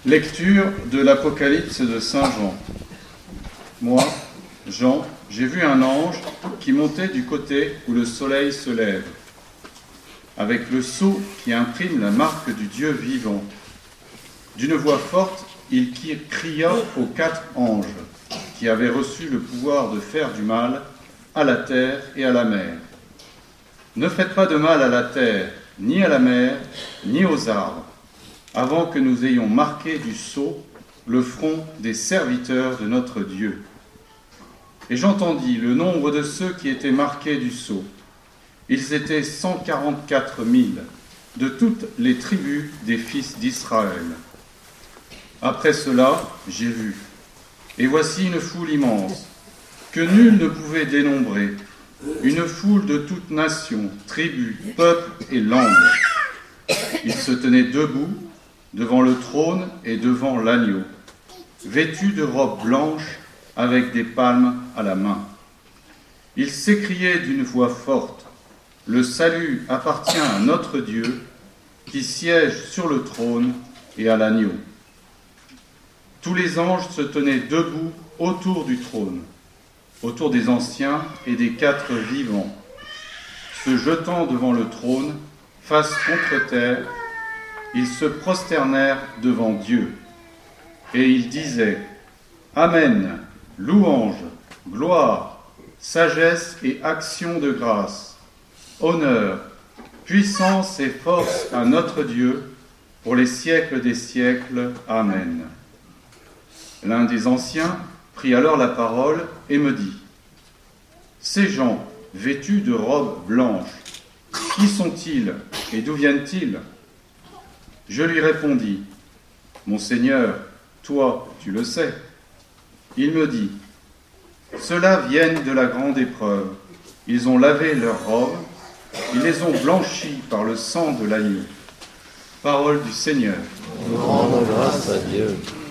Lecture de l'Apocalypse de Saint Jean. Moi, Jean, j'ai vu un ange qui montait du côté où le soleil se lève, avec le sceau qui imprime la marque du Dieu vivant. D'une voix forte, il cria aux 4 anges qui avaient reçu le pouvoir de faire du mal à la terre et à la mer. Ne faites pas de mal à la terre, ni à la mer, ni aux arbres, avant que nous ayons marqué du sceau le front des serviteurs de notre Dieu. Et j'entendis le nombre de ceux qui étaient marqués du sceau. Ils étaient 144 000 de toutes les tribus des fils d'Israël. Après cela, j'ai vu, et voici une foule immense, que nul ne pouvait dénombrer, une foule de toutes nations, tribus, peuples et langues. Ils se tenaient debout devant le trône et devant l'agneau, vêtus de robes blanches avec des palmes à la main. Ils s'écriaient d'une voix forte, « Le salut appartient à notre Dieu, qui siège sur le trône et à l'agneau. » Tous les anges se tenaient debout autour du trône, autour des anciens et des 4 vivants, se jetant devant le trône, face contre terre. Ils se prosternèrent devant Dieu, et ils disaient « Amen, louange, gloire, sagesse et action de grâce, honneur, puissance et force à notre Dieu, pour les siècles des siècles. Amen. » L'un des anciens prit alors la parole et me dit « Ces gens, vêtus de robes blanches, qui sont-ils et d'où viennent-ils » Je lui répondis, « Mon Seigneur, toi, tu le sais. » Il me dit, « Ceux-là viennent de la grande épreuve. Ils ont lavé leurs robes, ils les ont blanchies par le sang de l'agneau. » Parole du Seigneur. Nous rendons grâce à Dieu.